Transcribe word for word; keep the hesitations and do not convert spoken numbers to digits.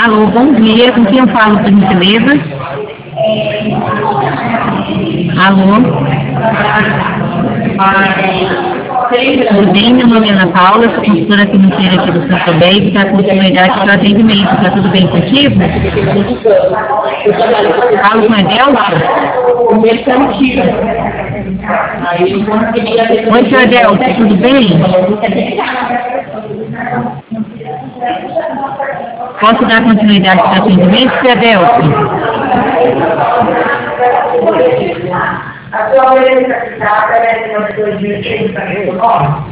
Alô, bom dia. Com quem eu falo, por gentileza? Alô? Tudo bem? Meu nome é Ana Paula, sou consultora financeira aqui do Santo Bem, que está com continuidade para atendimento. Está tudo bem contigo? Falo com a Delta? O meu está antigo. Oi, senhora Delta, tudo bem? Posso dar continuidade para atendimento, senhora Delta? A sua orelha está ficada, né? dois mil e três,